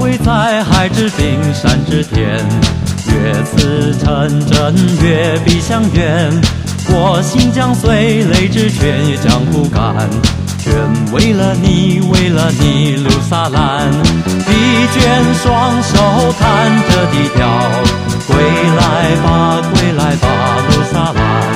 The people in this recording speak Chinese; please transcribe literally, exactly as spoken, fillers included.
归在海之滨山之巅，越似成真越必相远。我心将碎，泪之泉也将枯干，全为了你，为了你，路撒兰。疲倦双手弹着地调，归来吧，归来吧，路撒兰。